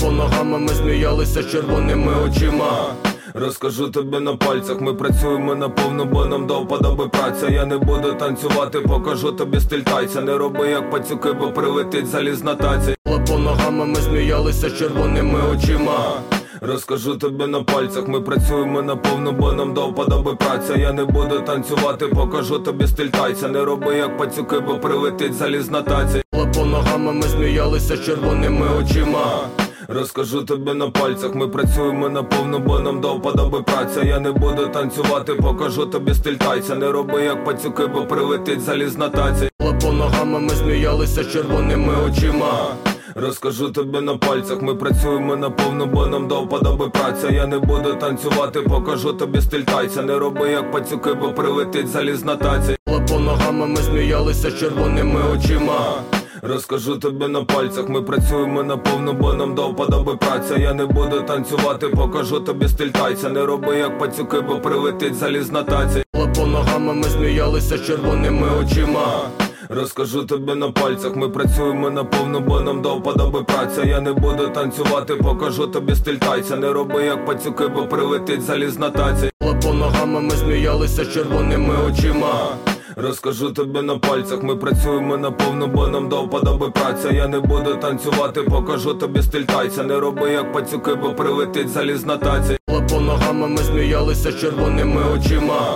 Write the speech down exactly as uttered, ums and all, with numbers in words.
по ногами ми сміялися червоними очима. Розкажу тобі на пальцях, ми працюємо наповну, бо нам до вподоби праця. Я не буду танцювати, покажу тобі стиль тайця. Не роби як пацюки, бо прилетить залізна таця. По ногами ми сміялися червоними очима. Розкажу тобі на пальцях, ми працюємо наповну, бо нам до вподоби праця. Я не буду танцювати, покажу тобі стиль тайця. Не роби як пацюки, бо прилетить залізна таця. По ногами ми сміялися червоними очима. Розкажу тобі на пальцях, ми працюємо наповну, бо нам до вподоби праця. Я не буду танцювати, покажу тобі стиль тайця. Не роби як пацюки, бо прилетить залізна таця. По ногами ми сміялися червоними очима. Розкажу тобі на пальцях, ми працюємо наповну, бо нам до вподоби праця. Я не буду танцювати, покажу тобі стиль тайця. Не роби як пацюки, бо прилетить залізна таця. По ногами ми сміялися червоними очима. Розкажу тобі на пальцях, ми працюємо наповну, бо нам до вподоби праця. Я не буду танцювати, покажу тобі стиль тайця. Не роби як пацюки, бо прилетить залізна таця. По ногами ми сміялися червоними очима. Розкажу тобі на пальцях, ми працюємо наповну, бо нам до вподоби праця. Я не буду танцювати, покажу тобі стиль тайця. Не роби як пацюки, бо прилетить залізна таця. По ногами ми сміялися червоними очима. Розкажу тобі на пальцях, ми працюємо наповну, бо нам до вподоби праця. Я не буду танцювати, покажу тобі стиль тайця. Не роби як пацюки, бо прилетить залізна таця. По ногами ми сміялися червоними очима.